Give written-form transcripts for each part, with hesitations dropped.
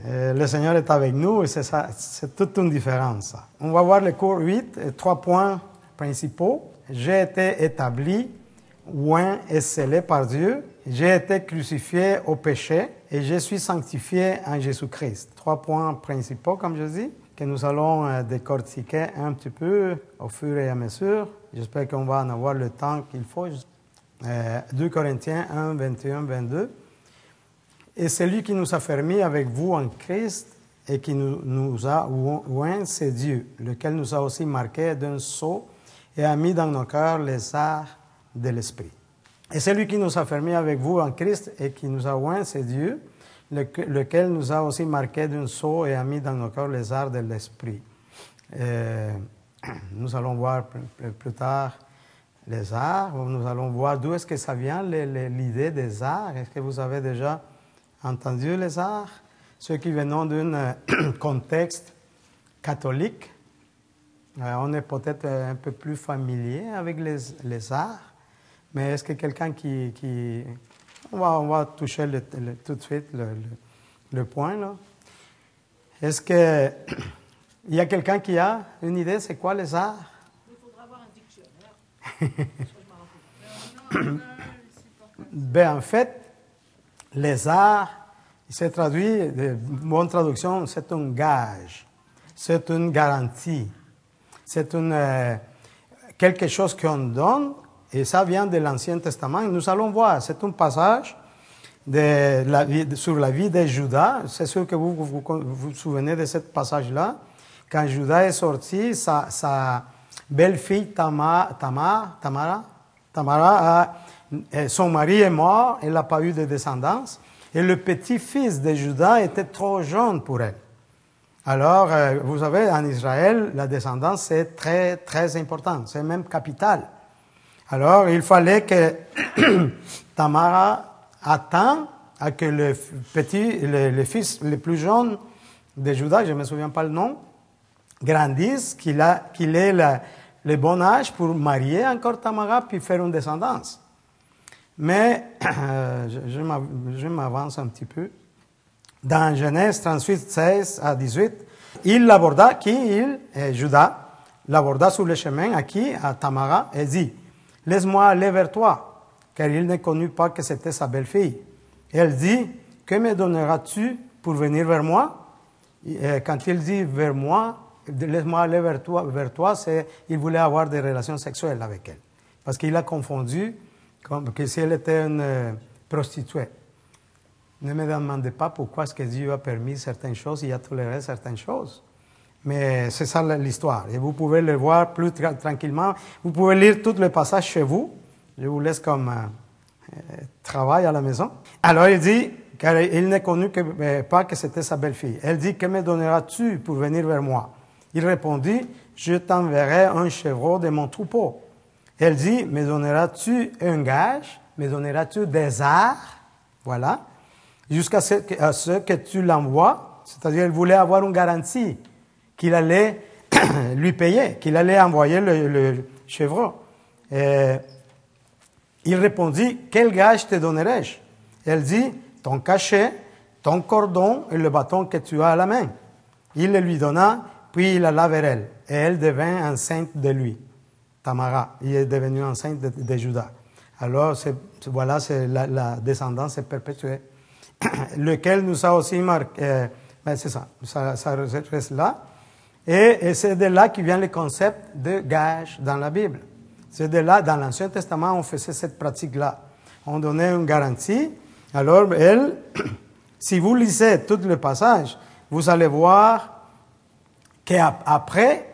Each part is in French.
Le Seigneur est avec nous et c'est toute une différence. On va voir le cours 8, 3 points principaux. J'ai été établi, oint et scellé par Dieu. J'ai été crucifié au péché et je suis sanctifié en Jésus-Christ. 3 points principaux, comme je dis, que nous allons décortiquer un petit peu au fur et à mesure. J'espère qu'on va en avoir le temps qu'il faut. 2 Corinthiens 1, 21, 22. Et celui qui nous a fermés avec vous en Christ et qui nous a oint, c'est Dieu, lequel nous a aussi marqués d'un sceau et a mis dans nos cœurs les arts de l'Esprit. Et celui qui nous a fermés avec vous en Christ et qui nous a oint, c'est Dieu, lequel nous a aussi marqués d'un sceau et a mis dans nos cœurs les arts de l'Esprit. Nous allons voir plus tard les arts, nous allons voir d'où est-ce que ça vient, l'idée des arts. Est-ce que vous avez déjà entendu les arts? Ceux qui viennent d'un contexte catholique, on est peut-être un peu plus familier avec les arts, mais est-ce que quelqu'un qui on va toucher tout de suite le point, là. Est-ce que il y a quelqu'un qui a une idée, c'est quoi les arts? Il faudra avoir un dictionnaire. Ben, en fait, les arts, c'est traduit, de bonne traduction, c'est un gage, c'est une garantie, c'est quelque chose qu'on donne, et ça vient de l'Ancien Testament. Nous allons voir, c'est un passage sur la vie de Judas. C'est sûr que vous souvenez de ce passage-là. Quand Judas est sorti, sa belle-fille Tamara, son mari est mort, elle n'a pas eu de descendance, et le petit-fils de Judas était trop jeune pour elle. Alors, vous savez, en Israël, la descendance, c'est très, très important, c'est même capital. Alors, il fallait que Tamara attende à que le fils le plus jeune de Judas, je ne me souviens pas le nom, grandisse, qu'il ait le bon âge pour marier encore Tamara puis faire une descendance. Mais je m'avance un petit peu. Dans Genèse 38, 16 à 18, Judas l'aborda sur le chemin à Tamara et dit, « Laisse-moi aller vers toi, car il ne connut pas que c'était sa belle-fille. » Elle dit, « Que me donneras-tu pour venir vers moi? » Quand il dit « vers moi », laisse-moi aller vers toi, c'est il voulait avoir des relations sexuelles avec elle. Parce qu'il a confondu que si elle était une prostituée. Ne me demandez pas pourquoi est-ce que Dieu a permis certaines choses et a toléré certaines choses. Mais c'est ça l'histoire. Et vous pouvez le voir plus tranquillement. Vous pouvez lire tout le passage chez vous. Je vous laisse comme travail à la maison. Alors il dit, car il ne connut pas que c'était sa belle-fille. Elle dit, que me donneras-tu pour venir vers moi? Il répondit, je t'enverrai un chevreau de mon troupeau. Elle dit, me donneras-tu un gage? Me donneras-tu des arts? Voilà. Jusqu'à ce que tu l'envoies. C'est-à-dire, elle voulait avoir une garantie qu'il allait lui payer, qu'il allait envoyer le chevreau. Il répondit, quel gage te donnerai-je? Elle dit, ton cachet, ton cordon et le bâton que tu as à la main. Il le lui donna, puis il alla vers elle, et elle devint enceinte de lui. Tamara, il est devenu enceinte de Judas. Alors, voilà, la descendance est perpétuée. Lequel nous a aussi marqué, c'est ça reste là. Et c'est de là qui vient le concept de gage dans la Bible. C'est de là, dans l'Ancien Testament, on faisait cette pratique-là. On donnait une garantie. Alors, elle, si vous lisez tout le passage, vous allez voir qu'après,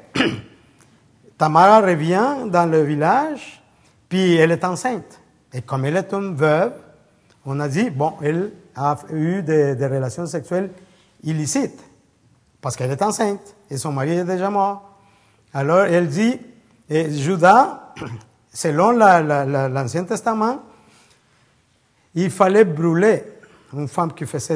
Tamara revient dans le village, puis elle est enceinte. Et comme elle est une veuve, on a dit, bon, elle a eu des relations sexuelles illicites, parce qu'elle est enceinte, et son mari est déjà mort. Alors, elle dit, et Judas, selon l'Ancien Testament, il fallait brûler une femme qui faisait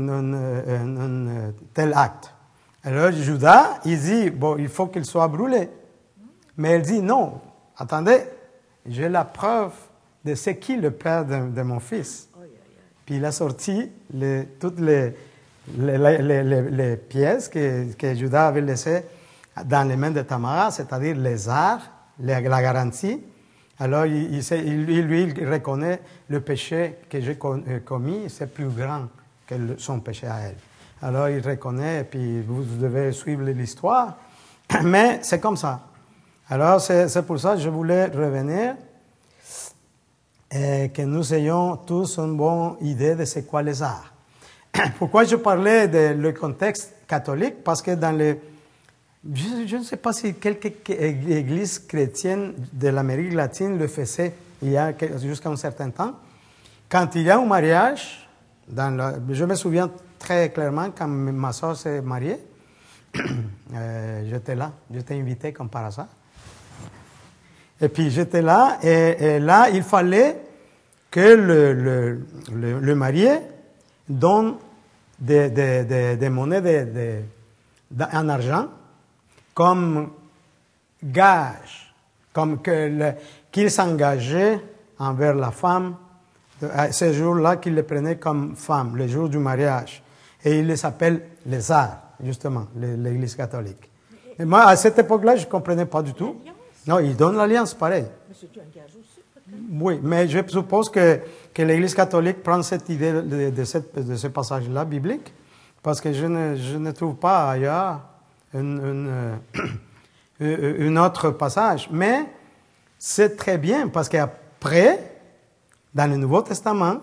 un tel acte. Alors, Judas, il dit, bon, il faut qu'il soit brûlé. Mais elle dit, non, attendez, j'ai la preuve de c'est qui le père de mon fils. Puis il a sorti toutes les les pièces que Judas avait laissées dans les mains de Tamara, c'est-à-dire les arts, la garantie. Alors, il reconnaît le péché que j'ai commis, c'est plus grand que son péché à elle. Alors, il reconnaît, et puis vous devez suivre l'histoire. Mais c'est comme ça. Alors, c'est pour ça que je voulais revenir et que nous ayons tous une bonne idée de c'est quoi les arts. Pourquoi je parlais du contexte catholique? Parce que dans les... Je ne sais pas si quelques églises chrétiennes de l'Amérique latine le faisaient il y a jusqu'à un certain temps. Quand il y a un mariage, je me souviens très clairement quand ma soeur s'est mariée, j'étais là, j'étais invité comme par hasard. Et puis j'étais là, et là, il fallait que le marié donne des monnaies en argent comme gage, comme qu'il s'engageait envers la femme, ce jour-là qu'il le prenait comme femme, le jour du mariage. Et il les appelle les arts, justement, l'Église catholique. Et moi, à cette époque-là, je ne comprenais pas du tout. Non, il donne l'alliance, pareil. Mais c'est un gage aussi, peut-être. Oui, mais je suppose que l'Église catholique prend cette idée de ce passage-là biblique, parce que je ne trouve pas ailleurs un autre passage. Mais c'est très bien, parce qu'après, dans le Nouveau Testament,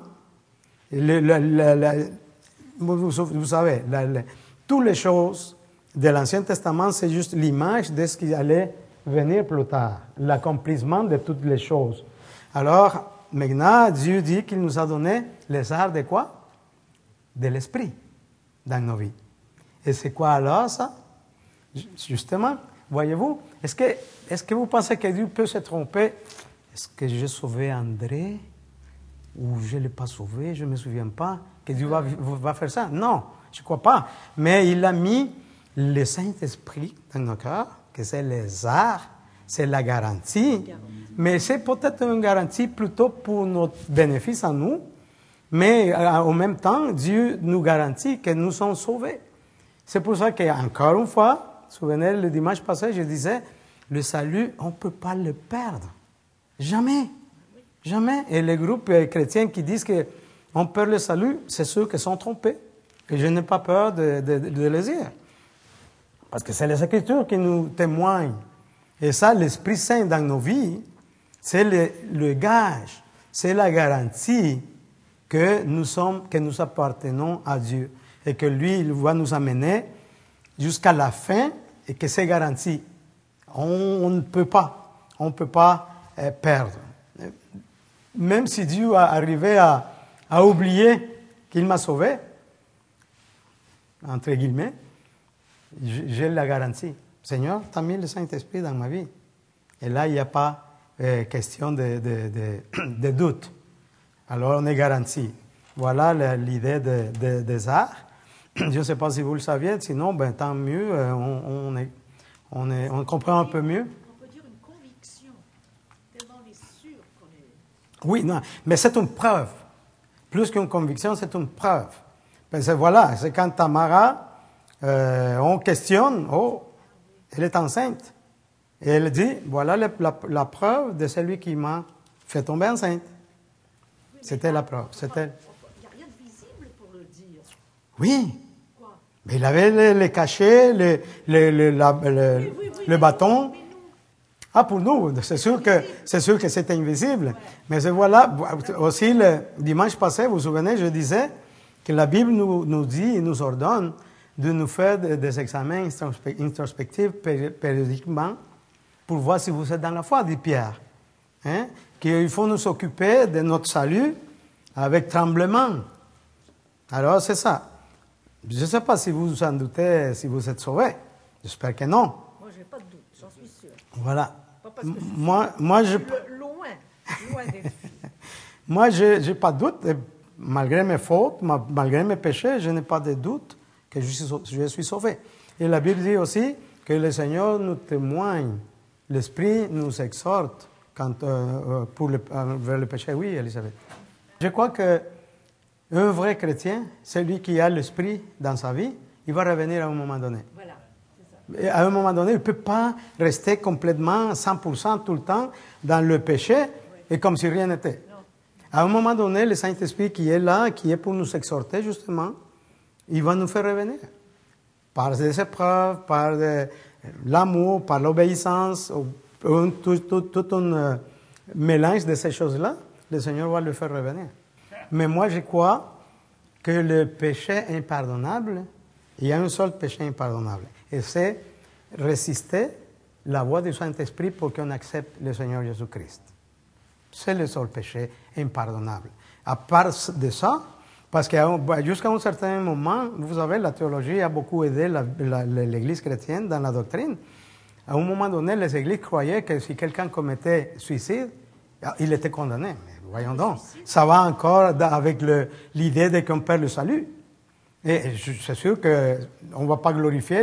vous savez, toutes les choses de l'Ancien Testament, c'est juste l'image de ce qui allait venir plus tard, l'accomplissement de toutes les choses. Alors, maintenant, Dieu dit qu'il nous a donné les arts de quoi? De l'esprit dans nos vies. Et c'est quoi alors ça? Justement, voyez-vous, est-ce que vous pensez que Dieu peut se tromper? Est-ce que j'ai sauvé André? Ou je ne l'ai pas sauvé, je ne me souviens pas, que Dieu va faire ça? Non, je ne crois pas. Mais il a mis le Saint-Esprit dans nos cœurs, que c'est les arts, c'est la garantie. Mais c'est peut-être une garantie plutôt pour notre bénéfice à nous, mais en même temps, Dieu nous garantit que nous sommes sauvés. C'est pour ça qu'encore une fois, souvenez, le dimanche passé, je disais, le salut, on ne peut pas le perdre. Jamais. Jamais. Et les groupes chrétiens qui disent qu'on perd le salut, c'est ceux qui sont trompés. Et je n'ai pas peur de le dire. Parce que c'est les Écritures qui nous témoignent. Et ça, l'Esprit Saint dans nos vies, c'est le gage, c'est la garantie que nous appartenons à Dieu. Et que lui, il va nous amener jusqu'à la fin et que c'est garanti. On ne peut pas perdre. Même si Dieu a arrivé à oublier qu'il m'a sauvé, entre guillemets, j'ai la garantie. Seigneur, tu as mis le Saint-Esprit dans ma vie. Et là, il n'y a pas question de doute. Alors, on est garanti. Voilà l'idée des arts. Je ne sais pas si vous le saviez, sinon, tant mieux, on comprend un peu mieux. On peut dire une conviction, tellement on est sûr qu'on est... Oui, non, mais c'est une preuve. Plus qu'une conviction, c'est une preuve. Parce que voilà, c'est quand Tamara, on questionne, elle est enceinte. Et elle dit, voilà la preuve de celui qui m'a fait tomber enceinte. C'était la preuve. Il n'y a rien de visible pour le dire. Oui. Quoi? Mais il avait les cachets, le bâton. Mais nous, Ah, pour nous, c'est sûr que c'est invisible. Mais voilà, aussi le dimanche passé, vous vous souvenez, je disais que la Bible nous dit et nous ordonne de nous faire des examens introspectifs périodiquement pour voir si vous êtes dans la foi, dit Pierre. Hein? Qu'il faut nous occuper de notre salut avec tremblement. Alors, c'est ça. Je ne sais pas si vous en doutez, si vous êtes sauvés. J'espère que non. moi, je n'ai pas de doute, j'en suis sûr. Voilà. Pas parce que Moi, je... loin des... Moi, je n'ai pas de doute. Malgré mes fautes, malgré mes péchés, je n'ai pas de doute que je suis sauvé. Et la Bible dit aussi que le Seigneur nous témoigne. L'Esprit nous exhorte vers le péché. Oui, Elisabeth. Je crois que Un vrai chrétien, celui qui a l'esprit dans sa vie, il va revenir à un moment donné. Voilà, c'est ça. Et à un moment donné, il ne peut pas rester complètement 100% tout le temps dans le péché et comme si rien n'était. À un moment donné, le Saint-Esprit qui est là, qui est pour nous exhorter justement, il va nous faire revenir. Par des épreuves, par l'amour, par l'obéissance, tout un mélange de ces choses-là, le Seigneur va le faire revenir. Mais moi, je crois que le péché impardonnable, il y a un seul péché impardonnable, et c'est résister la voix du Saint-Esprit pour qu'on accepte le Seigneur Jésus-Christ. C'est le seul péché impardonnable. À part de ça, parce que jusqu'à un certain moment, vous savez, la théologie a beaucoup aidé l'Église chrétienne dans la doctrine. À un moment donné, les églises croyaient que si quelqu'un commettait suicide, il était condamné. Mais voyons donc, ça va encore avec l'idée de qu'on perd le salut. Et c'est sûr qu'on ne va pas glorifier.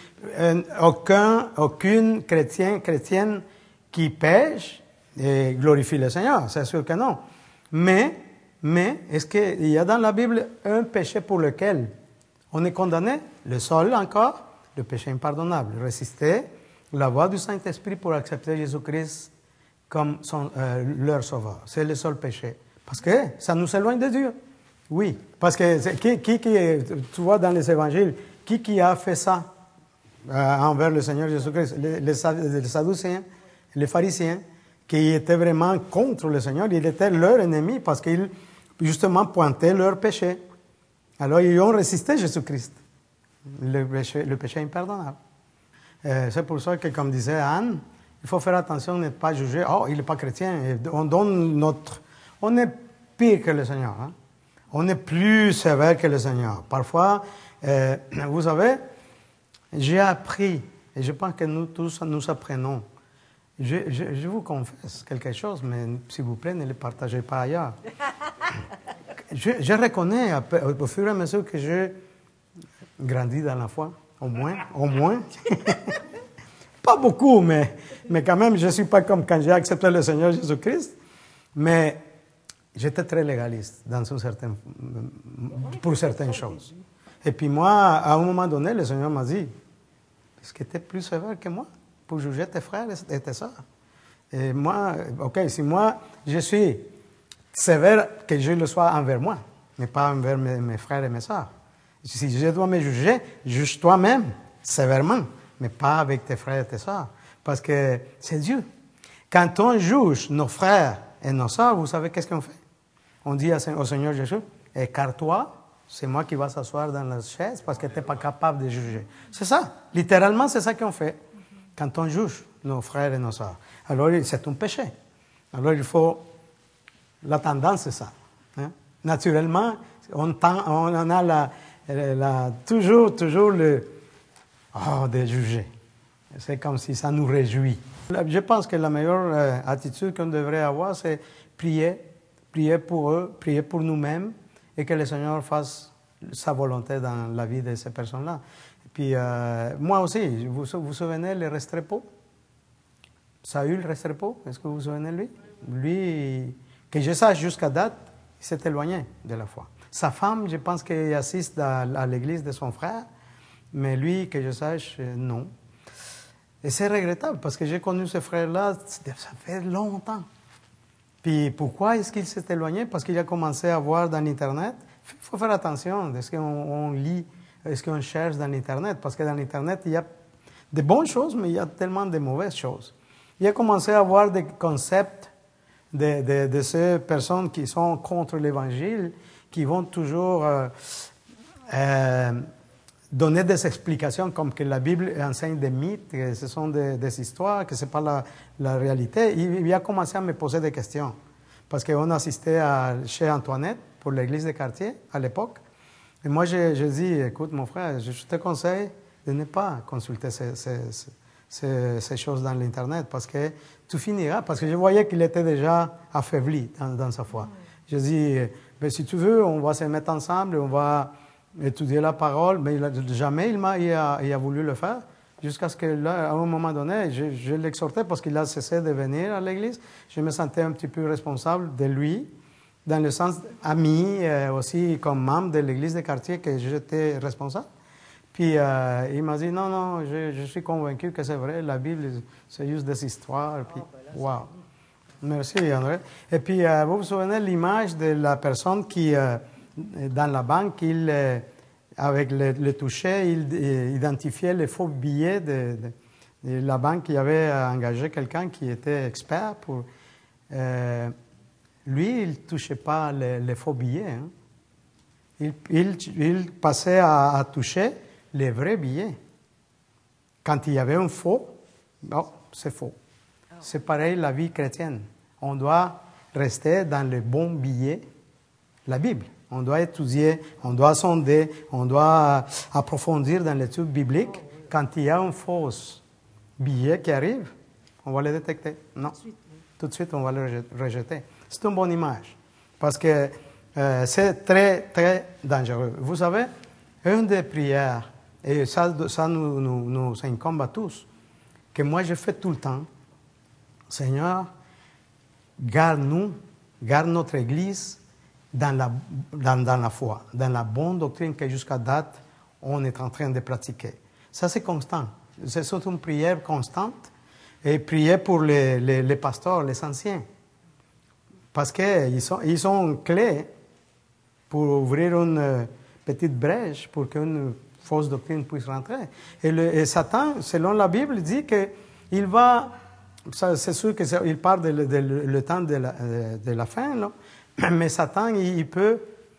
Aucune chrétienne qui pêche glorifie le Seigneur, c'est sûr que non. Mais est-ce qu'il y a dans la Bible un péché pour lequel on est condamné? Le seul encore, le péché impardonnable. Résister la voix du Saint-Esprit pour accepter Jésus-Christ comme leur sauveur. C'est le seul péché. Parce que ça nous éloigne de Dieu. Oui, parce que tu vois dans les évangiles, qui a fait ça envers le Seigneur Jésus-Christ? Les Sadducéens, les pharisiens, qui étaient vraiment contre le Seigneur, ils étaient leur ennemi parce qu'ils justement pointaient leur péché. Alors ils ont résisté Jésus-Christ, le péché impardonnable. C'est pour ça que, comme disait Anne, il faut faire attention de ne pas juger. Oh, il n'est pas chrétien. On est pire que le Seigneur. Hein? On est plus sévère que le Seigneur. Parfois, vous savez, j'ai appris, et je pense que nous tous, nous apprenons. Je vous confesse quelque chose, mais s'il vous plaît, ne le partagez pas ailleurs. Je reconnais au fur et à mesure que je grandis dans la foi, au moins. Pas beaucoup, mais quand même, je ne suis pas comme quand j'ai accepté le Seigneur Jésus-Christ, mais j'étais très légaliste pour certaines choses. Et puis moi, à un moment donné, le Seigneur m'a dit, est-ce que tu es plus sévère que moi pour juger tes frères et tes sœurs? Et moi, si moi, je suis sévère, que je le sois envers moi, mais pas envers mes frères et mes sœurs. Si je dois me juger, juge toi-même, sévèrement, mais pas avec tes frères et tes sœurs, parce que c'est Dieu. Quand on juge nos frères et nos sœurs, vous savez qu'est-ce qu'on fait? On dit au Seigneur Jésus, écarte-toi, c'est moi qui vais s'asseoir dans la chaise parce que tu n'es pas capable de juger. C'est ça, littéralement, c'est ça qu'on fait quand on juge nos frères et nos sœurs. Alors, c'est un péché. Alors, la tendance, c'est ça. Hein? Naturellement, on a toujours de juger. C'est comme si ça nous réjouit. Je pense que la meilleure attitude qu'on devrait avoir, c'est prier pour eux, prier pour nous-mêmes, et que le Seigneur fasse sa volonté dans la vie de ces personnes-là. Et puis, moi aussi, vous vous souvenez le Restrepo? Saül Restrepo, est-ce que vous vous souvenez de lui? Lui, que je sache jusqu'à date, il s'est éloigné de la foi. Sa femme, je pense qu'il assiste à l'église de son frère, mais lui, que je sache, non. Et c'est regrettable, parce que j'ai connu ce frère-là, ça fait longtemps. Puis pourquoi est-ce qu'il s'est éloigné? Parce qu'il a commencé à voir dans l'Internet. Il faut faire attention de ce qu'on lit, de ce qu'on cherche dans l'Internet, parce que dans l'Internet, il y a de bonnes choses, mais il y a tellement de mauvaises choses. Il a commencé à voir des concepts de ces personnes qui sont contre l'Évangile, qui vont toujours donner des explications comme que la Bible enseigne des mythes, que ce sont des histoires, que ce n'est pas la réalité. Il a commencé à me poser des questions. Parce qu'on assistait chez Antoinette pour l'église de quartier à l'époque. Et moi, je dis, écoute, mon frère, je te conseille de ne pas consulter ces choses dans l'Internet parce que tu finiras. Parce que je voyais qu'il était déjà affaibli dans sa foi. Je dis, ben, si tu veux, on va se mettre ensemble, on va étudier la parole, mais jamais il a voulu le faire, jusqu'à ce que là, à un moment donné, je l'exhortais parce qu'il a cessé de venir à l'église. Je me sentais un petit peu responsable de lui, dans le sens ami, aussi comme membre de l'église de quartier que j'étais responsable. Puis il m'a dit, non, je suis convaincu que c'est vrai, la Bible, c'est juste des histoires. Puis, wow. Merci, André. Et puis, vous vous souvenez de l'image de la personne qui, dans la banque, avec le toucher, il identifiait les faux billets de la banque qui avait engagé quelqu'un qui était expert pour... lui, il ne touchait pas les faux billets. Hein. Il passait à toucher les vrais billets. Quand il y avait un faux, oh, c'est faux. C'est pareil la vie chrétienne. On doit rester dans le bon billet, la Bible. On doit étudier, on doit sonder, on doit approfondir dans l'étude biblique. Quand il y a un faux billet qui arrive, on va le détecter. Non, tout de suite, on va le rejeter. C'est une bonne image, parce que c'est très, très dangereux. Vous savez, une des prières, et ça nous incombe à tous, que moi je fais tout le temps, Seigneur, garde-nous, garde notre Église dans la foi, dans la bonne doctrine que jusqu'à date, on est en train de pratiquer. Ça, c'est constant. C'est une prière constante, et prier pour les pasteurs, les anciens. Parce qu'ils sont clés pour ouvrir une petite brèche pour qu'une fausse doctrine puisse rentrer. Et Satan, selon la Bible, dit qu'il va... C'est sûr qu'il parle le temps de la fin, là. Mais Satan, il peut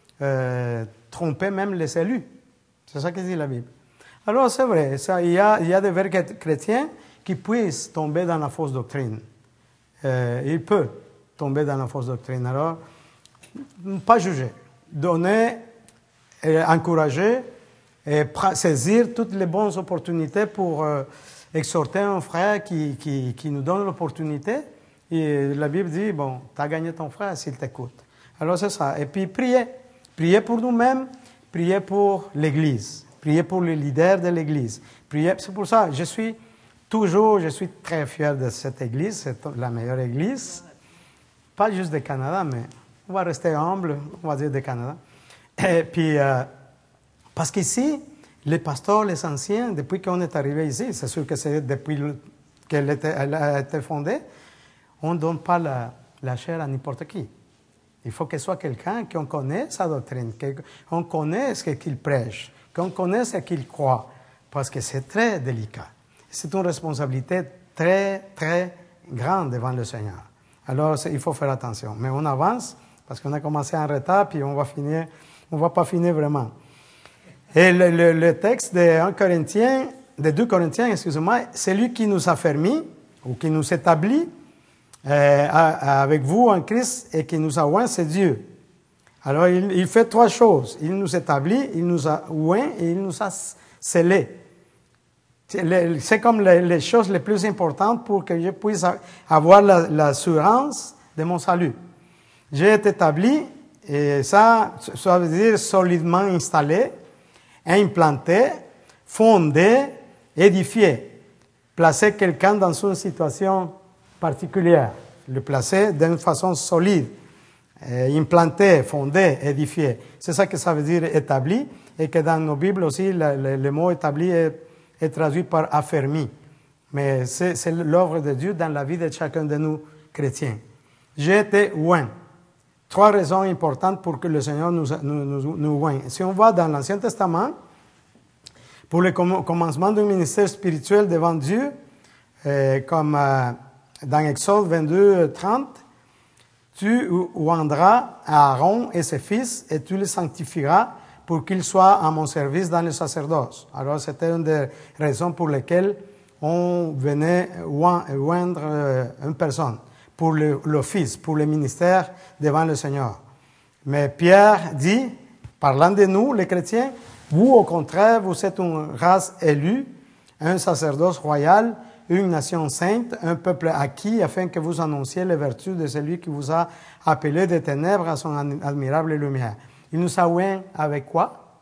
tromper même les élus. C'est ça que dit la Bible. Alors, c'est vrai, il y a des vrais chrétiens qui puissent tomber dans la fausse doctrine. Il peut tomber dans la fausse doctrine. Alors, pas juger. Donner, encourager, et saisir toutes les bonnes opportunités pour exhorter un frère qui nous donne l'opportunité. Et la Bible dit, bon, tu as gagné ton frère s'il t'écoute. Alors c'est ça. Et puis prier. Prier pour nous-mêmes, prier pour l'Église, prier pour les leaders de l'Église. C'est pour ça, je suis très fier de cette Église, c'est la meilleure Église. Pas juste du Canada, mais on va rester humble, on va dire du Canada. Et puis, parce qu'ici, les pasteurs, les anciens, depuis qu'on est arrivé ici, c'est sûr que c'est depuis qu'elle a été fondée, on ne donne pas la chair à n'importe qui. Il faut que ce soit quelqu'un qu'on connaît sa doctrine, qu'on connaît ce qu'il prêche, qu'on connaît ce qu'il croit, parce que c'est très délicat. C'est une responsabilité très, très grande devant le Seigneur. Alors, il faut faire attention. Mais on avance, parce qu'on a commencé en retard, puis on va pas finir vraiment. Et le texte de 2 Corinthiens, excusez-moi, c'est lui qui nous a fermis, ou qui nous établit avec vous en Christ et qui nous a oint, c'est Dieu. Alors, il fait 3 choses. Il nous établit, il nous a oint et il nous a scellés. C'est comme les choses les plus importantes pour que je puisse avoir l'assurance de mon salut. J'ai été établi, et ça veut dire solidement installé, implanté, fondé, édifié. Placer quelqu'un dans une situation particulière, le placer d'une façon solide, implanté, fondé, édifié. C'est ça que ça veut dire établi, et que dans nos Bibles aussi, le mot établi est traduit par affermi. Mais c'est l'œuvre de Dieu dans la vie de chacun de nous chrétiens. J'ai été oint. 3 raisons importantes pour que le Seigneur nous oigne. Si on va dans l'Ancien Testament, pour le commencement du ministère spirituel devant Dieu, comme dans Exode 22, 30, tu oindras Aaron et ses fils et tu les sanctifieras pour qu'ils soient à mon service dans le sacerdoce. Alors, c'était une des raisons pour lesquelles on venait oindre une personne pour l'office, pour le ministère devant le Seigneur. Mais Pierre dit, parlant de nous, les chrétiens, vous, au contraire, vous êtes une race élue, un sacerdoce royal, une nation sainte, un peuple acquis, afin que vous annonciez les vertus de celui qui vous a appelé des ténèbres à son admirable lumière. Il nous a oint avec quoi?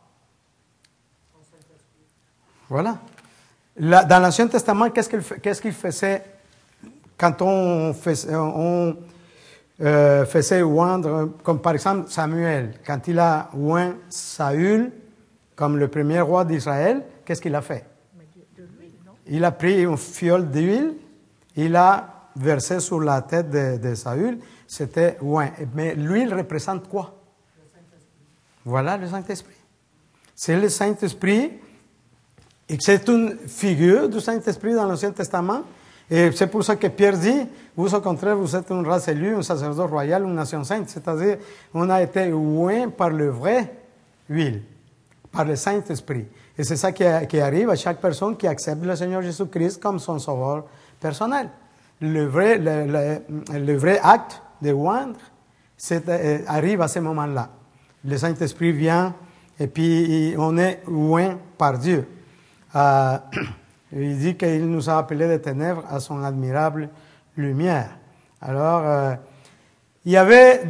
Voilà. Dans l'Ancien Testament, qu'est-ce qu'il faisait quand on faisait oindre, comme par exemple Samuel. Quand il a oint Saül comme le premier roi d'Israël, qu'est-ce qu'il a fait? De l'huile, non? Il a pris une fiole d'huile, il a versé sur la tête de Saül, c'était oint. Mais l'huile représente quoi? Le Saint-Esprit. Voilà le Saint-Esprit. C'est le Saint-Esprit, et c'est une figure du Saint-Esprit dans l'Ancien Testament. Et c'est pour ça que Pierre dit, vous au contraire, vous êtes une race élue, un sacerdoce royal, une nation sainte. C'est-à-dire, on a été oint par le vrai huile, par le Saint-Esprit. Et c'est ça qui arrive à chaque personne qui accepte le Seigneur Jésus-Christ comme son sauveur personnel. Le vrai acte de oindre arrive à ce moment-là. Le Saint-Esprit vient et puis on est oint par Dieu. Il dit qu'il nous a appelés des ténèbres à son admirable lumière. Alors, il y avait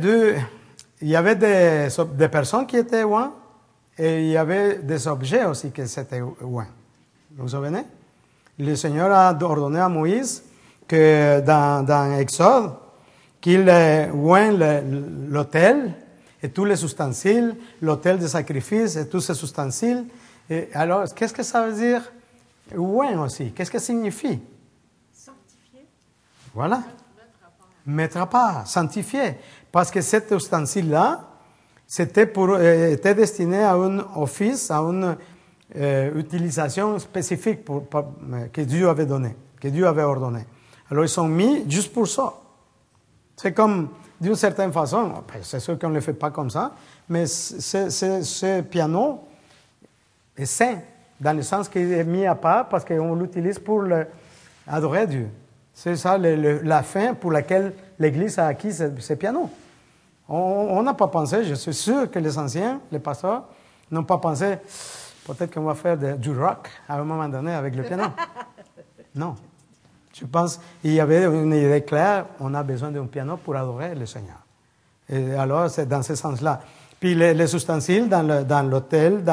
des personnes qui étaient ointes et il y avait des objets aussi qui étaient oints. Vous vous souvenez? Le Seigneur a ordonné à Moïse que dans Exode, qu'il oint l'autel et tous les ustensiles, l'autel de sacrifice et tous ces ustensiles. Et alors, qu'est-ce que ça veut dire? Oint aussi. Qu'est-ce que ça signifie? Sanctifié. Voilà. Mettre à part, sanctifié. Parce que cet ustensile-là, était destiné à un office, à une utilisation spécifique que Dieu avait donné, que Dieu avait ordonné. Alors, ils sont mis juste pour ça. C'est comme, d'une certaine façon, c'est sûr qu'on ne le fait pas comme ça, mais ce piano est saint, dans le sens qu'il est mis à part parce qu'on l'utilise pour adorer Dieu. C'est ça la fin pour laquelle l'Église a acquis ce piano. On n'a pas pensé, je suis sûr que les anciens, les pasteurs, n'ont pas pensé, peut-être qu'on va faire du rock à un moment donné avec le piano. Non. Je pense qu'il y avait une idée claire, on a besoin d'un piano pour adorer le Seigneur. Et alors, c'est dans ce sens-là. Puis les ustensiles dans l'autel,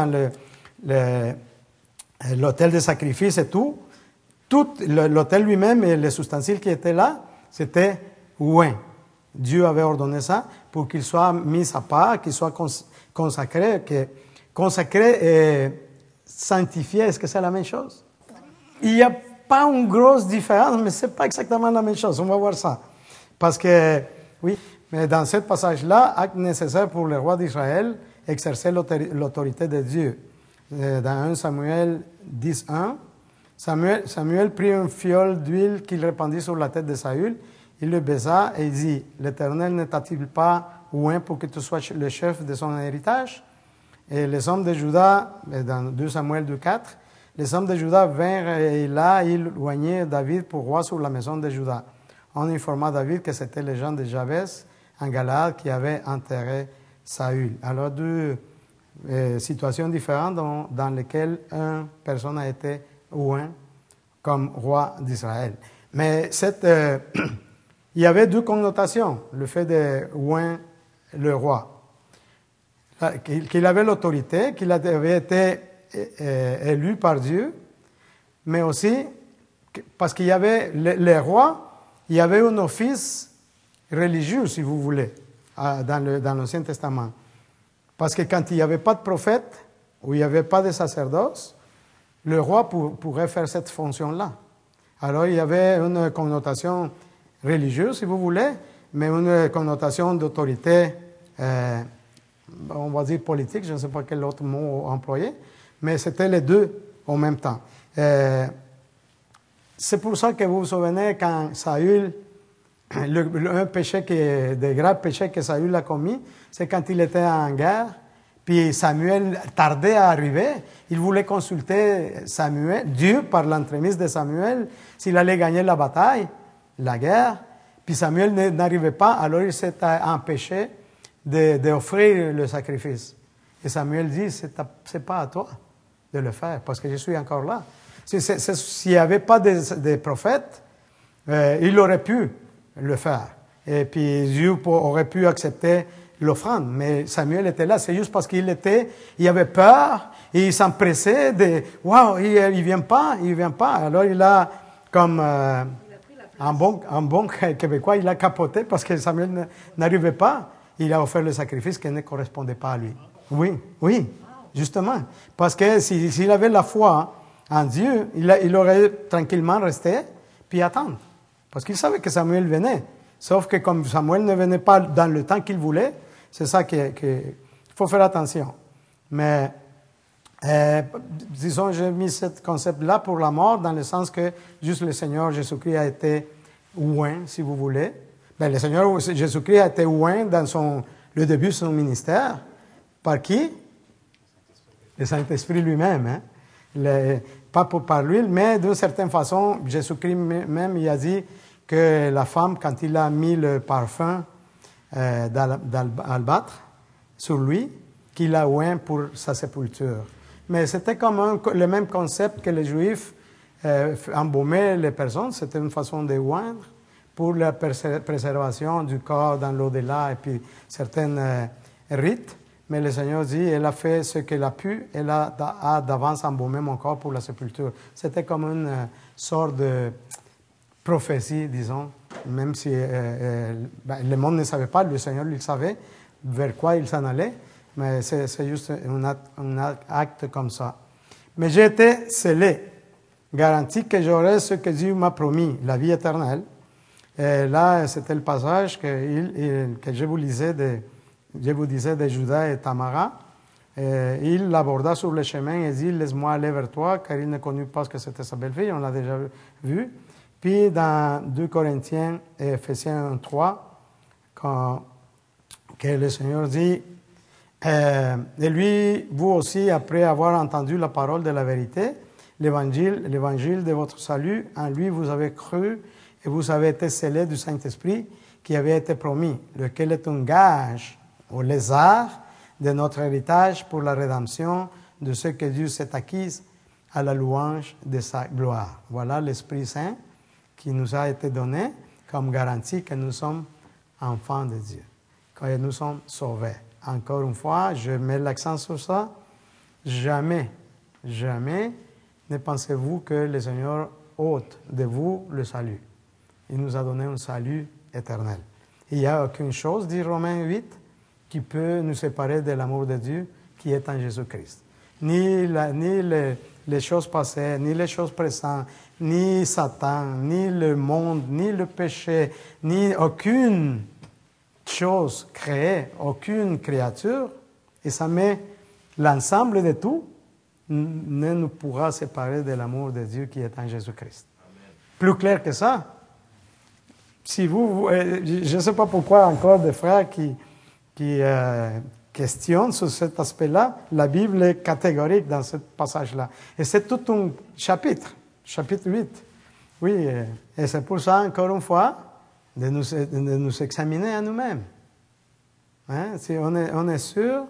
l'autel de sacrifice et tout l'autel lui-même et les ustensiles qui étaient là, c'était oint. Dieu avait ordonné ça pour qu'il soit mis à part, qu'il soit consacré. Consacré et sanctifié, est-ce que c'est la même chose? Il n'y a pas une grosse différence, mais ce n'est pas exactement la même chose. On va voir ça. Parce que, oui, mais dans ce passage-là, acte nécessaire pour le roi d'Israël, exercer l'autorité de Dieu. Dans 1 Samuel 10:1, Samuel prit une fiole d'huile qu'il répandit sur la tête de Saül. Il le baisa et il dit, l'Éternel ne t'a-t-il pas oint pour que tu sois le chef de son héritage? Et les hommes de Juda, dans 2 Samuel 2:4, les hommes de Juda vinrent et là, ils oignirent David pour roi sur la maison de Juda. On informa David que c'était les gens de Jabès, en Galaad, qui avaient enterré Saül. Alors, deux situations différentes dans lesquelles une personne a été oint comme roi d'Israël. Mais il y avait deux connotations, le fait de oint le roi. Qu'il avait l'autorité, qu'il avait été élu par Dieu, mais aussi parce qu'il y avait les rois, il y avait un office religieux, si vous voulez, dans l'Ancien Testament. Parce que quand il n'y avait pas de prophète, ou il n'y avait pas de sacerdoce, le roi pourrait faire cette fonction-là. Alors il y avait une connotation religieuse, si vous voulez, mais une connotation d'autorité, on va dire politique, je ne sais pas quel autre mot employer, mais c'était les deux en même temps. C'est pour ça que vous vous souvenez quand Saül, des graves péchés que Saül a commis, c'est quand il était en guerre, puis Samuel tardait à arriver, il voulait consulter Dieu par l'entremise de Samuel, s'il allait gagner la bataille, la guerre, puis Samuel n'arrivait pas, alors il s'est empêché d'offrir le sacrifice. Et Samuel dit, c'est pas à toi de le faire, parce que je suis encore là. S'il n'y avait pas de prophètes, il aurait pu le faire. Et puis Dieu aurait pu accepter l'offrande. Mais Samuel était là, c'est juste parce qu'il avait peur, et il s'empressait de, waouh, il vient pas. Alors il a comme Un bon Québécois, il a capoté parce que Samuel n'arrivait pas. Il a offert le sacrifice qui ne correspondait pas à lui. Oui, oui, justement. Parce que s'il avait la foi en Dieu, il aurait tranquillement resté puis attendre. Parce qu'il savait que Samuel venait. Sauf que comme Samuel ne venait pas dans le temps qu'il voulait, c'est ça qu'il faut faire attention. Mais, disons, j'ai mis ce concept-là pour la mort, dans le sens que juste le Seigneur Jésus-Christ a été oint, si vous voulez. Ben, le Seigneur Jésus-Christ a été oint dans le début de son ministère. Par qui? Le Saint-Esprit lui-même. Hein? Pas par lui, mais d'une certaine façon, Jésus-Christ même, il a dit que la femme, quand il a mis le parfum d'albâtre sur lui, qu'il a oint pour sa sépulture. Mais c'était comme le même concept que les Juifs embaumaient les personnes. C'était une façon de oindre pour la préservation du corps dans l'au-delà et puis certains rites. Mais le Seigneur dit, elle a fait ce qu'elle a pu, elle a d'avance embaumé mon corps pour la sépulture. C'était comme une sorte de prophétie, disons, même si le monde ne savait pas, le Seigneur le savait, vers quoi il s'en allait, mais c'est juste un acte comme ça. Mais j'ai été scellé, garanti que j'aurai ce que Dieu m'a promis, la vie éternelle. Et là, c'était le passage que je vous lisais de Judas et Tamara. Il l'aborda sur le chemin et dit, laisse-moi aller vers toi, car il ne connut pas que c'était sa belle-fille, on l'a déjà vu. Puis dans 2 Corinthiens et Ephésiens 3, que le Seigneur dit, et lui, vous aussi, après avoir entendu la parole de la vérité, l'évangile de votre salut, en lui vous avez cru et vous avez été scellés du Saint-Esprit qui avait été promis, lequel est un gage au lézard de notre héritage pour la rédemption de ce que Dieu s'est acquis à la louange de sa gloire. Voilà l'Esprit Saint qui nous a été donné comme garantie que nous sommes enfants de Dieu, que nous sommes sauvés. Encore une fois, je mets l'accent sur ça. Jamais, jamais ne pensez-vous que le Seigneur ôte de vous le salut. Il nous a donné un salut éternel. Il n'y a aucune chose, dit Romains 8, qui peut nous séparer de l'amour de Dieu qui est en Jésus-Christ. Ni les choses passées, ni les choses présentes, ni Satan, ni le monde, ni le péché, ni aucune chose créée, aucune créature, et ça met l'ensemble de tout, ne nous pourra séparer de l'amour de Dieu qui est en Jésus-Christ. Plus clair que ça. Si je ne sais pas pourquoi encore des frères qui questionnent sur cet aspect-là, la Bible est catégorique dans ce passage-là. Et c'est tout un chapitre 8. Oui, et c'est pour ça, encore une fois, de nous examiner à nous-mêmes. Hein? Si on est sûr,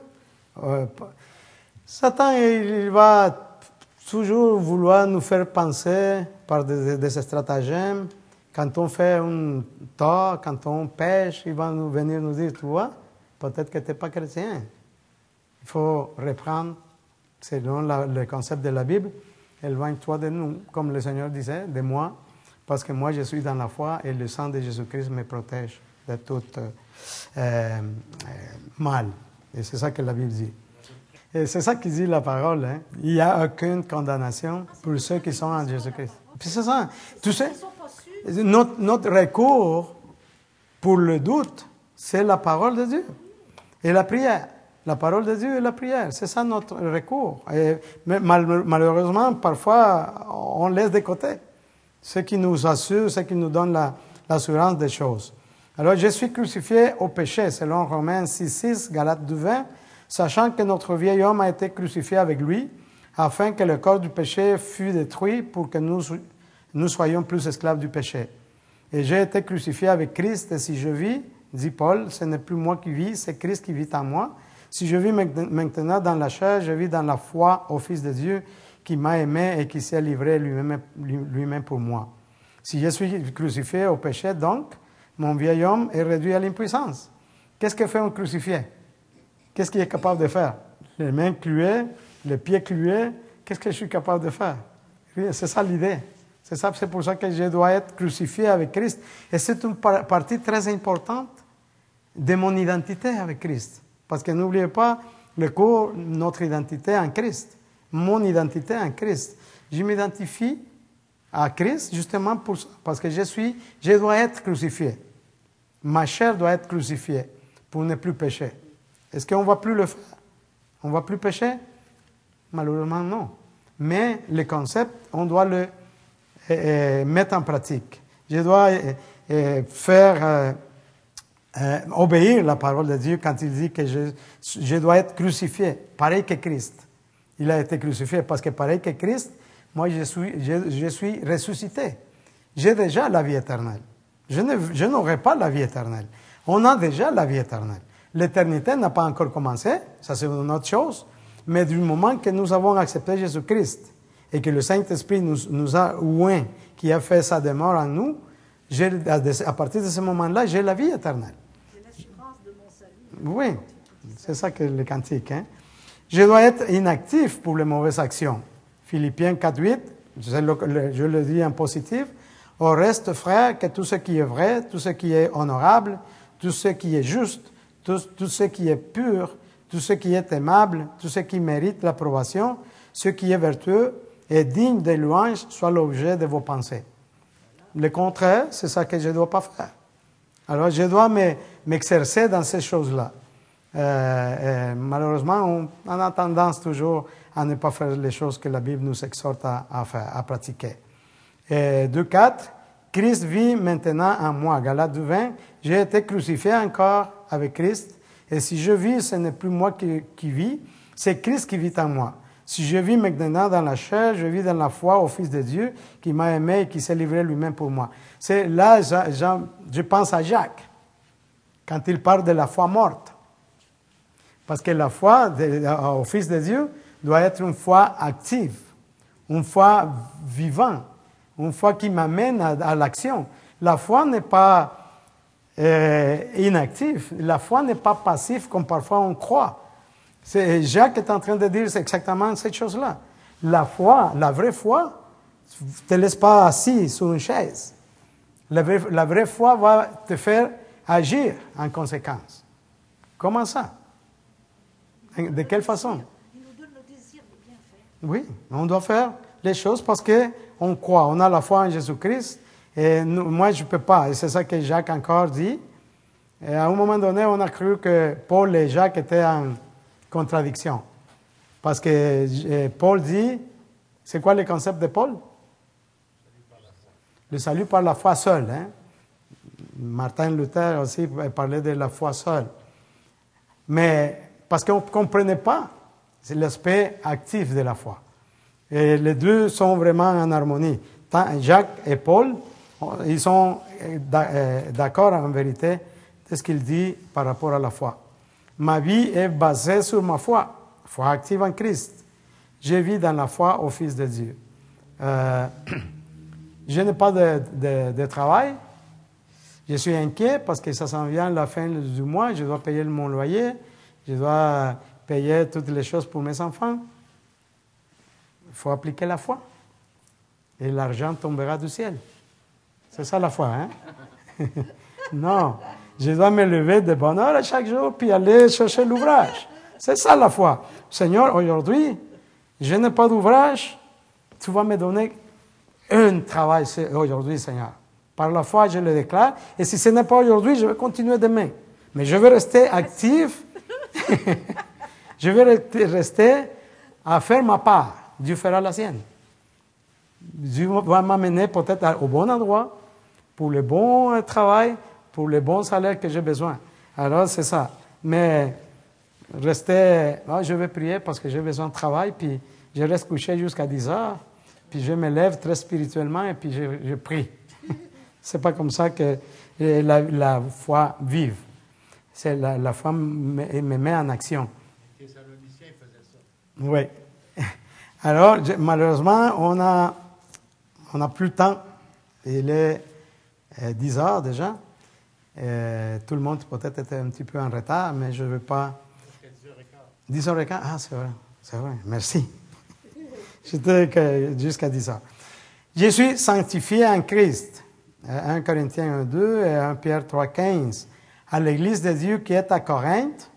Satan, il va toujours vouloir nous faire penser par des stratagèmes. Quand on fait un tort, quand on pêche, il va venir nous dire, tu vois, peut-être que tu n'es pas chrétien. Il faut reprendre, selon le concept de la Bible, éloigne-toi de nous, comme le Seigneur disait, de moi, parce que moi je suis dans la foi et le sang de Jésus-Christ me protège de tout mal. Et c'est ça que la Bible dit. Et c'est ça qui dit la parole. Hein? Il n'y a aucune condamnation pour ceux qui sont en Jésus-Christ. Puis c'est ça. Tu sais, notre recours pour le doute, c'est la parole de Dieu et la prière. La parole de Dieu et la prière, c'est ça notre recours. Mais malheureusement, parfois, on laisse de côté ce qui nous assure, ce qui nous donne l'assurance des choses. Alors, je suis crucifié au péché, selon Romains 6:6, Galates 2:20, sachant que notre vieil homme a été crucifié avec lui, afin que le corps du péché fût détruit pour que nous soyons plus esclaves du péché. Et j'ai été crucifié avec Christ, et si je vis, dit Paul, ce n'est plus moi qui vis, c'est Christ qui vit en moi. Si je vis maintenant dans la chair, je vis dans la foi au Fils de Dieu qui m'a aimé et qui s'est livré lui-même pour moi. Si je suis crucifié au péché, donc, mon vieil homme est réduit à l'impuissance. Qu'est-ce que fait un crucifié? Qu'est-ce qu'il est capable de faire? Les mains clouées, les pieds cloués, qu'est-ce que je suis capable de faire? C'est ça l'idée. C'est ça, c'est pour ça que je dois être crucifié avec Christ. Et c'est une partie très importante de mon identité avec Christ. Parce que n'oubliez pas le cours, notre identité en Christ. Mon identité en Christ. Je m'identifie à Christ justement parce que je dois être crucifié. Ma chair doit être crucifiée pour ne plus pécher. Est-ce qu'on ne va plus le faire? On ne va plus pécher? Malheureusement, non. Mais le concept, on doit le mettre en pratique. Je dois obéir la parole de Dieu quand il dit que je dois être crucifié, pareil que Christ. Il a été crucifié parce que pareil que Christ, moi je suis ressuscité. J'ai déjà la vie éternelle. Je n'aurai pas la vie éternelle. On a déjà la vie éternelle. L'éternité n'a pas encore commencé, ça c'est une autre chose, mais du moment que nous avons accepté Jésus-Christ et que le Saint-Esprit nous a oint, qui a fait sa demeure en nous, à partir de ce moment-là, j'ai la vie éternelle. C'est l'assurance de mon salut. Oui, c'est ça que le cantique. Hein? Je dois être inactif pour les mauvaises actions. Philippiens 4.8, je le dis en positif. Au reste, frère, que tout ce qui est vrai, tout ce qui est honorable, tout ce qui est juste, tout ce qui est pur, tout ce qui est aimable, tout ce qui mérite l'approbation, ce qui est vertueux et digne de louange soit l'objet de vos pensées. Le contraire, c'est ça que je ne dois pas faire. Alors, je dois m'exercer dans ces choses-là. Malheureusement, on a tendance toujours à ne pas faire les choses que la Bible nous exhorte à faire, à pratiquer. 2.4, Christ vit maintenant en moi. Galates 2.20, j'ai été crucifié encore avec Christ, et si je vis, ce n'est plus moi qui vis, c'est Christ qui vit en moi. Si je vis maintenant dans la chair, je vis dans la foi au Fils de Dieu qui m'a aimé et qui s'est livré lui-même pour moi. C'est là, je pense à Jacques, quand il parle de la foi morte. Parce que la foi au Fils de Dieu doit être une foi active, une foi vivante, une foi qui m'amène à l'action. La foi n'est pas inactive, la foi n'est pas passive comme parfois on croit. Jacques est en train de dire exactement cette chose-là. La foi, la vraie foi, ne te laisse pas assis sur une chaise. La vraie foi va te faire agir en conséquence. Comment ça? De quelle façon? Il nous donne le désir de bien faire. Oui, on doit faire les choses parce qu'on croit. On a la foi en Jésus-Christ. Et moi, je ne peux pas. Et c'est ça que Jacques encore dit. Et à un moment donné, on a cru que Paul et Jacques étaient en contradiction. Parce que Paul dit, c'est quoi le concept de Paul? Le salut par la foi seule. Hein? Martin Luther aussi parlait de la foi seule. Mais parce qu'on ne comprenait pas, c'est l'aspect actif de la foi. Et les deux sont vraiment en harmonie. Jacques et Paul, ils sont d'accord en vérité de ce qu'il dit par rapport à la foi. Ma vie est basée sur ma foi active en Christ. Je vis dans la foi au Fils de Dieu. Je n'ai pas de travail. Je suis inquiet parce que ça s'en vient la fin du mois. Je dois payer mon loyer. Je dois payer toutes les choses pour mes enfants. Il faut appliquer la foi. Et l'argent tombera du ciel. C'est ça la foi, hein? Non. Je dois me lever de bonne heure à chaque jour puis aller chercher l'ouvrage. C'est ça la foi. Seigneur, aujourd'hui, je n'ai pas d'ouvrage. Tu vas me donner un travail aujourd'hui, Seigneur. Par la foi, je le déclare. Et si ce n'est pas aujourd'hui, je vais continuer demain. Mais je vais rester actif. Je vais rester à faire ma part. Dieu fera la sienne. Dieu va m'amener peut-être au bon endroit, pour le bon travail, pour le bon salaire que j'ai besoin. Alors, c'est ça. Mais rester, je vais prier parce que j'ai besoin de travail, puis je reste couché jusqu'à 10 heures, puis je me lève très spirituellement et puis je prie. C'est pas comme ça que la foi vive. C'est la foi me met en action. Les Thessaloniciens faisaient ça. Oui. Alors, malheureusement, on n'a plus le temps. Il est 10 heures déjà. Tout le monde peut-être était un petit peu en retard, mais je ne veux pas... Jusqu'à 10h15. 10h15? Ah, c'est vrai. Merci. J'étais jusqu'à 10 heures. Je suis sanctifié en Christ. 1 Corinthiens 1:2 et 1 Pierre 3:15. À l'église de Dieu qui est à Corinthe,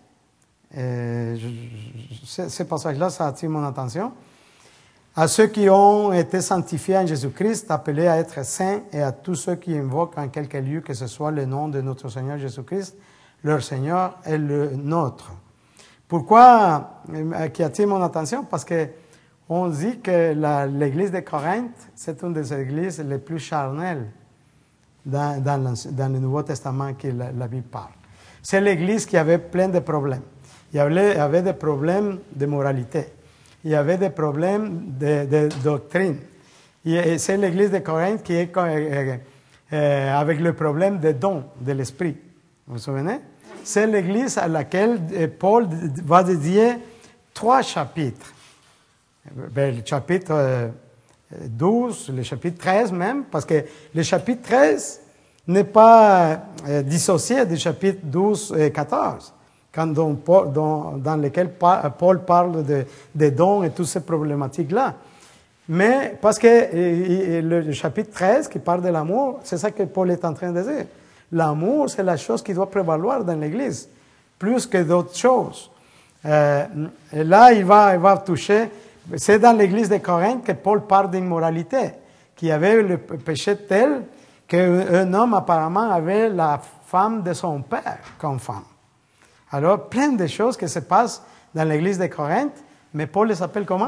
ce passage-là, ça attire mon attention. À ceux qui ont été sanctifiés en Jésus-Christ, appelés à être saints, et à tous ceux qui invoquent en quelque lieu que ce soit le nom de notre Seigneur Jésus-Christ, leur Seigneur est le nôtre. Pourquoi qui attire mon attention? Parce que on dit que l'église de Corinthe, c'est une des églises les plus charnelles dans le Nouveau Testament que la Bible parle. C'est l'église qui avait plein de problèmes. Il y avait des problèmes de moralité. Il y avait des problèmes de doctrine. Et c'est l'église de Corinthe qui est avec le problème des dons de l'esprit. Vous vous souvenez? C'est l'église à laquelle Paul va dédier 3 chapitres. Le chapitre 12, le chapitre 13 même, parce que le chapitre 13 n'est pas dissocié du chapitre 12 et 14, dans lequel Paul parle des dons et toutes ces problématiques-là. Mais parce que le chapitre 13 qui parle de l'amour, c'est ça que Paul est en train de dire. L'amour, c'est la chose qui doit prévaloir dans l'Église, plus que d'autres choses. Et là, il va toucher. C'est dans l'Église de Corinthe que Paul parle d'immoralité, qui avait le péché tel qu'un homme apparemment avait la femme de son père comme femme. Alors, plein de choses qui se passent dans l'Église de Corinthe, mais Paul les appelle comment?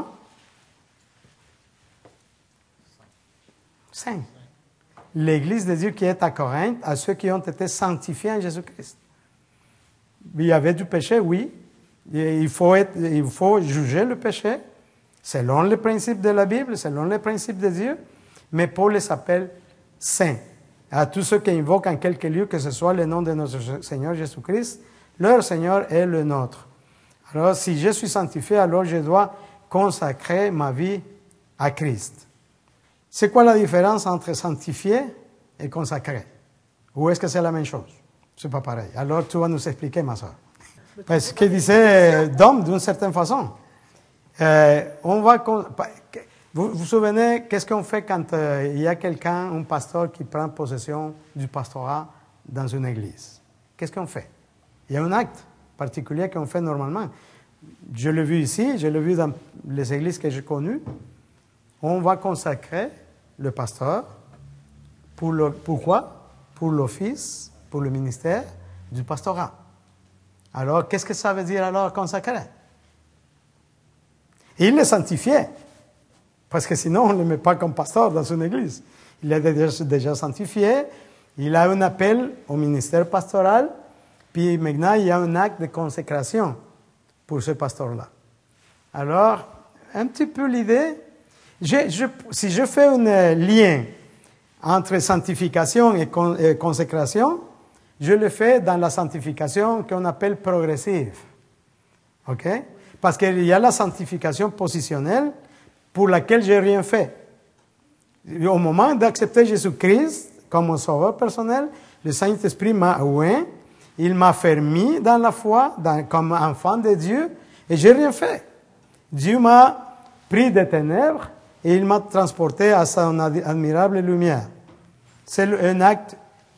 Saints. L'Église de Dieu qui est à Corinthe, à ceux qui ont été sanctifiés en Jésus-Christ. Il y avait du péché, oui. Il faut juger le péché, selon les principes de la Bible, selon les principes de Dieu, mais Paul les appelle saints. À tous ceux qui invoquent en quelque lieu, que ce soit le nom de notre Seigneur Jésus-Christ, leur Seigneur est le nôtre. Alors, si je suis sanctifié, alors je dois consacrer ma vie à Christ. C'est quoi la différence entre sanctifié et consacré? Ou est-ce que c'est la même chose? C'est pas pareil. Alors, tu vas nous expliquer, ma soeur. Parce que disait Dom, d'une certaine façon. Vous vous souvenez, qu'est-ce qu'on fait quand il y a quelqu'un, un pasteur qui prend possession du pastorat dans une église? Qu'est-ce qu'on fait? Il y a un acte particulier qu'on fait normalement. Je l'ai vu ici, je l'ai vu dans les églises que j'ai connues. On va consacrer le pasteur. Pourquoi? Pour l'office, pour le ministère du pastorat. Alors, qu'est-ce que ça veut dire alors consacrer? Il est sanctifié, parce que sinon on ne le met pas comme pasteur dans une église. Il est déjà sanctifié, il a un appel au ministère pastoral, puis maintenant il y a un acte de consécration pour ce pasteur-là. Alors, un petit peu l'idée, si je fais un lien entre sanctification et consécration, je le fais dans la sanctification qu'on appelle progressive. OK? Parce qu'il y a la sanctification positionnelle pour laquelle je n'ai rien fait. Au moment d'accepter Jésus-Christ comme mon sauveur personnel, le Saint-Esprit m'a oint, il m'a fermé dans la foi, comme enfant de Dieu, et je n'ai rien fait. Dieu m'a pris des ténèbres et il m'a transporté à son admirable lumière. C'est un acte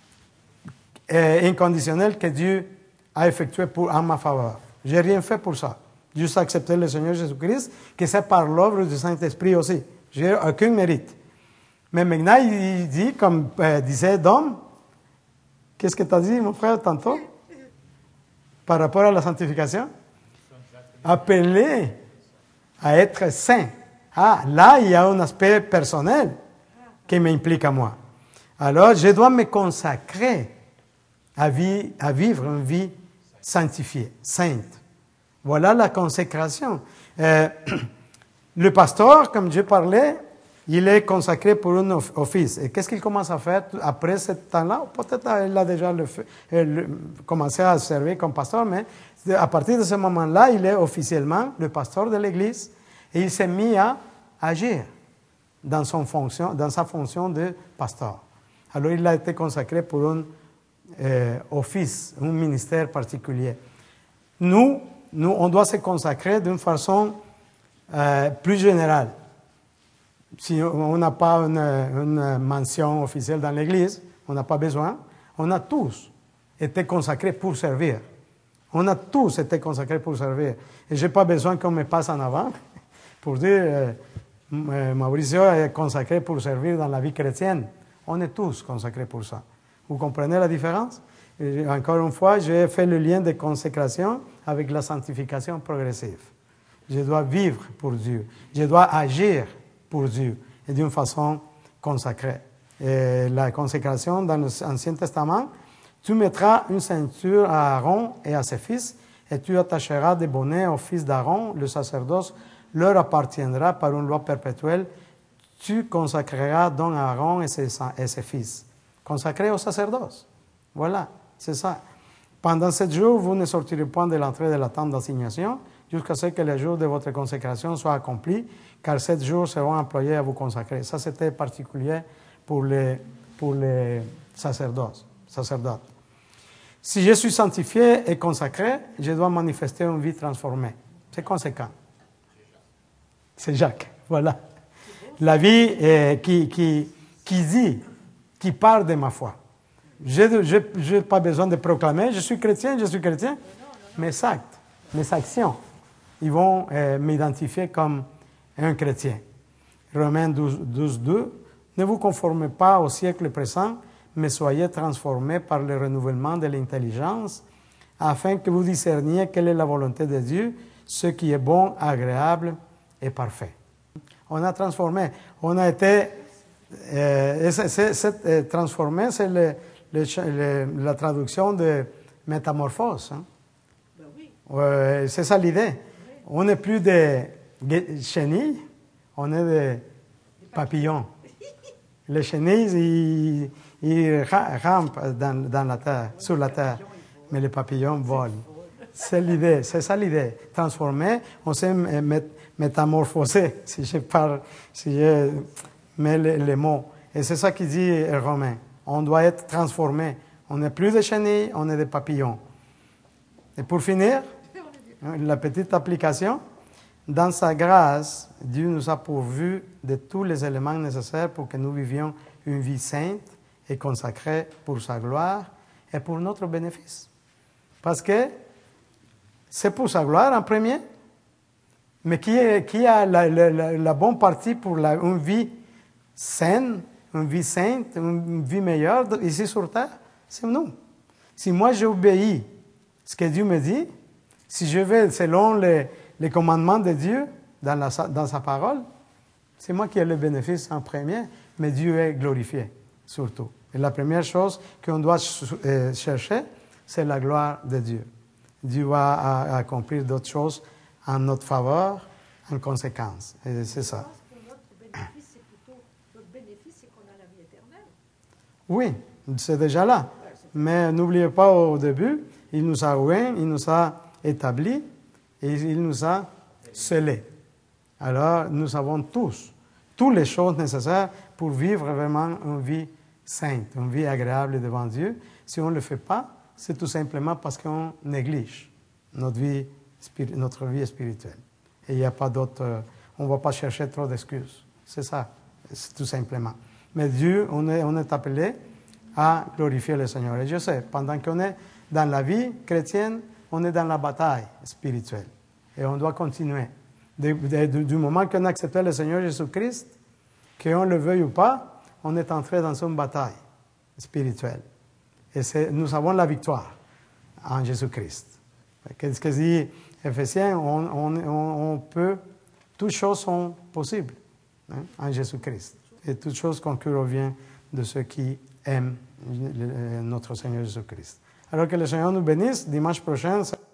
inconditionnel que Dieu a effectué en ma faveur. Je n'ai rien fait pour ça. Juste accepter le Seigneur Jésus-Christ, que c'est par l'œuvre du Saint-Esprit aussi. Je n'ai aucun mérite. Mais maintenant, il dit, comme disait Dom, qu'est-ce que tu as dit, mon frère, tantôt? Par rapport à la sanctification? Appelé à être saint. Ah, là, il y a un aspect personnel qui m'implique à moi. Alors, je dois me consacrer à vivre une vie sanctifiée, sainte. Voilà la consécration. Le pasteur, comme je parlais, il est consacré pour un office. Et qu'est-ce qu'il commence à faire après ce temps-là? Peut-être il a déjà commencé à servir comme pasteur, mais à partir de ce moment-là, il est officiellement le pasteur de l'Église et il s'est mis à agir dans sa fonction de pasteur. Alors, il a été consacré pour un office, un ministère particulier. Nous, on doit se consacrer d'une façon plus générale. Si on n'a pas une mention officielle dans l'Église, on n'a pas besoin. On a tous été consacrés pour servir. On a tous été consacrés pour servir. Et je n'ai pas besoin qu'on me passe en avant pour dire Mauricio est consacré pour servir dans la vie chrétienne. On est tous consacrés pour ça. Vous comprenez la différence? Et encore une fois, j'ai fait le lien de consécration avec la sanctification progressive. Je dois vivre pour Dieu. Je dois agir pour Dieu et d'une façon consacrée. Et la consécration dans l'Ancien Testament, tu mettras une ceinture à Aaron et à ses fils, et tu attacheras des bonnets aux fils d'Aaron. Le sacerdoce leur appartiendra par une loi perpétuelle. Tu consacreras donc Aaron et ses fils. Consacrés au sacerdoce. Voilà, c'est ça. Pendant 7 jours, vous ne sortirez point de l'entrée de la tente d'assignation jusqu'à ce que les jours de votre consécration soient accomplis, car 7 jours seront employés à vous consacrer. Ça, c'était particulier pour les sacerdotes. Si je suis sanctifié et consacré, je dois manifester une vie transformée. C'est conséquent. C'est Jacques, voilà. La vie qui dit, qui parle de ma foi. Je n'ai pas besoin de proclamer, je suis chrétien, mes actes, mes actions, ils vont m'identifier comme un chrétien. Romains 12, 2, ne vous conformez pas au siècle présent, mais soyez transformés par le renouvellement de l'intelligence, afin que vous discerniez quelle est la volonté de Dieu, ce qui est bon, agréable et parfait. On a transformé, on a été... transformé, c'est la traduction de métamorphose. Hein? Ben oui. C'est ça l'idée. Oui. On n'est plus des chenilles, on est des papillons. Les chenilles, ils rampent dans la terre, sur la terre, mais les papillons volent. C'est l'idée, c'est ça l'idée. Transformer, on s'est métamorphosé, si je mets les mots. Et c'est ça qu'il dit Romain. On doit être transformé. On n'est plus des chenilles, on est des papillons. Et pour finir, la petite application. Dans sa grâce, Dieu nous a pourvus de tous les éléments nécessaires pour que nous vivions une vie sainte et consacrée pour sa gloire et pour notre bénéfice. Parce que c'est pour sa gloire en premier, mais qui a la bonne partie pour une vie saine, une vie sainte, une vie meilleure ici sur terre? C'est nous. Si moi j'obéis ce que Dieu me dit, si je vais selon les commandements de Dieu dans sa parole, c'est moi qui ai le bénéfice en premier, mais Dieu est glorifié surtout. Et la première chose qu'on doit chercher, c'est la gloire de Dieu. Dieu va accomplir d'autres choses en notre faveur, en conséquence. Et c'est ça. Je pense que notre bénéfice, c'est plutôt, notre bénéfice, c'est qu'on a la vie éternelle. Oui, c'est déjà là. Mais n'oubliez pas au début, il nous a oint, il nous a établis et il nous a scellés. Alors, nous avons toutes les choses nécessaires pour vivre vraiment une vie sainte, une vie agréable devant Dieu. Si on ne le fait pas, c'est tout simplement parce qu'on néglige notre vie spirituelle. Et il n'y a pas d'autre... on ne va pas chercher trop d'excuses. C'est ça, c'est tout simplement. Mais Dieu, on est appelé à glorifier le Seigneur. Et je sais, pendant qu'on est dans la vie chrétienne, on est dans la bataille spirituelle. Et on doit continuer. Du moment qu'on a accepté le Seigneur Jésus-Christ, qu'on le veuille ou pas, on est entré dans une bataille spirituelle. Et nous avons la victoire en Jésus-Christ. Qu'est-ce que dit Éphésiens? On peut, toutes choses sont possibles en Jésus-Christ. Et toutes choses concurrent vient de ceux qui aiment notre Seigneur Jésus-Christ. Alors que le Seigneur nous bénisse, dimanche prochain.